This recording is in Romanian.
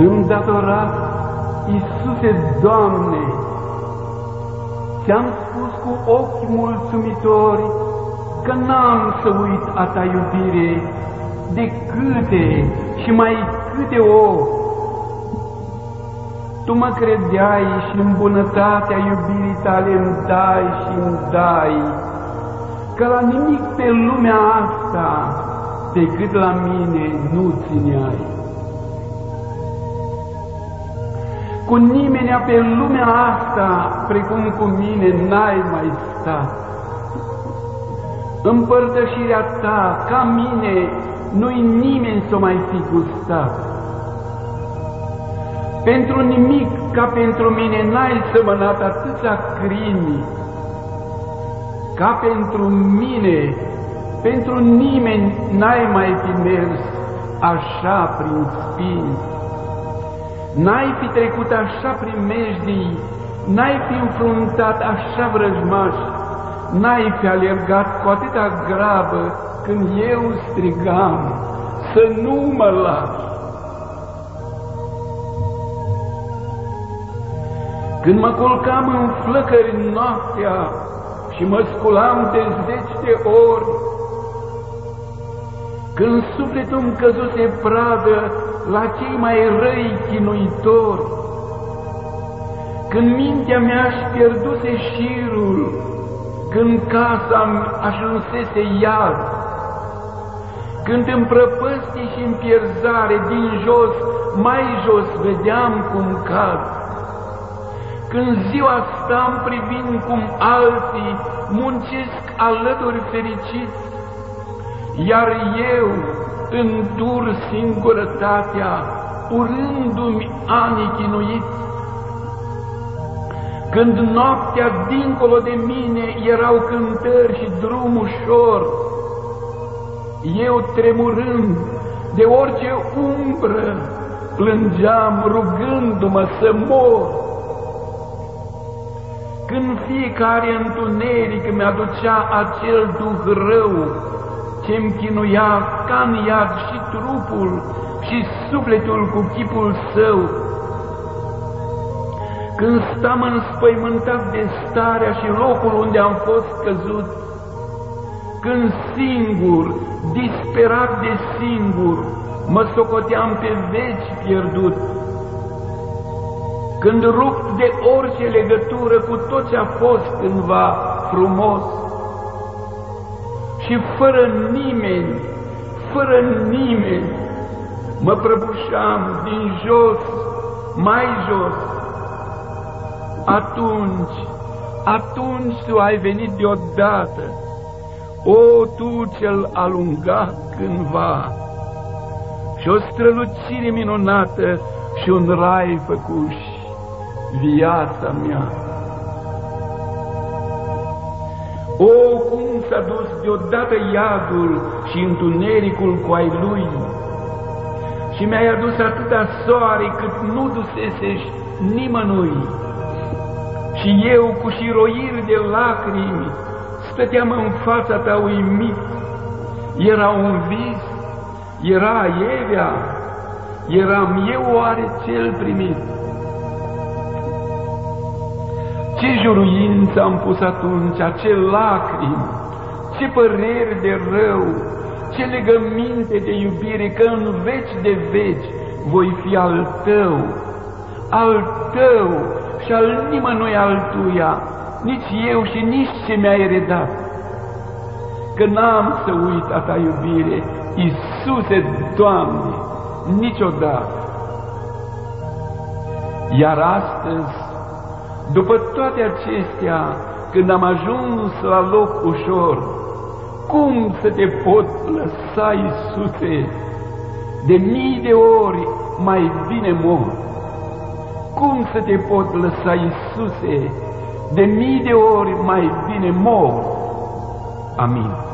îndatorat, Iisuse, Doamne, ți-am spus cu ochi mulțumitori că n-am să uit a ta iubire, de câte și mai câte ori. Tu mă credeai și în bunătatea iubirii tale îmi dai și îmi dai, că la nimic pe lumea asta decât la mine nu țineai. Cu nimenea pe lumea asta, precum cu mine, n-ai mai stat. Împărtășirea ta, ca mine, nu-i nimeni s-o mai fi gustat. Pentru nimic ca pentru mine n-ai sămănat atâția crimi, ca pentru mine, pentru nimeni n-ai mai fi mers așa prin spini. N-ai fi trecut așa primejdii, n-ai fi înfruntat așa vrăjmași, n-ai fi alergat cu atâta grabă când eu strigam să nu mă lași. Când mă culcam în flăcări noaptea și mă sculam de 10 de ori, când sufletul-mi căzuse pradă la cei mai răi chinuitori, când mintea mea-și pierduse șirul, când casa-mi ajunsese iad, când în prăpăstii și în pierzare din jos, mai jos vedeam cum cad, când ziua stam privind cum alții muncesc alături fericiți, iar eu îndur singurătatea, urându-mi anii chinuiți. Când noaptea dincolo de mine erau cântări și drum ușor, eu tremurând de orice umbră plângeam rugându-mă să mor. Când fiecare întuneric mi-aducea acel duh rău, ce-mi chinuia ca în iad și trupul și sufletul cu chipul său, când stam înspăimântat de starea și locul unde am fost căzut, când singur, disperat de singur, mă socoteam pe veci pierdut, când rupt de orice legătură cu tot ce a fost cândva frumos, și fără nimeni, mă prăbușeam din jos, mai jos. Atunci tu ai venit deodată, o, tu cel alungat cândva, și o strălucire minunată și un rai făcuși viața mea. O, cum s-a dus deodată iadul și întunericul cu ai lui, și mi-ai adus atâta soare cât nu dusesești nimănui, și eu cu șiroiri de lacrimi stăteam în fața ta uimit. Era un vis? Era Evea? Eram eu oare cel primit? Ce juruință am pus atunci, ce lacrimi, ce păreri de rău, ce legăminte de iubire, că în veci de veci voi fi al tău și al nimănui altuia, nici eu și nici ce mi-ai redat. Că n-am să uit a ta iubire, Iisuse, Doamne, niciodată. Iar astăzi, după toate acestea, când am ajuns la loc ușor, cum să te pot lăsa, Iisuse? De mii de ori mai bine mor. Cum să te pot lăsa, Iisuse? De mii de ori mai bine mor. Amin.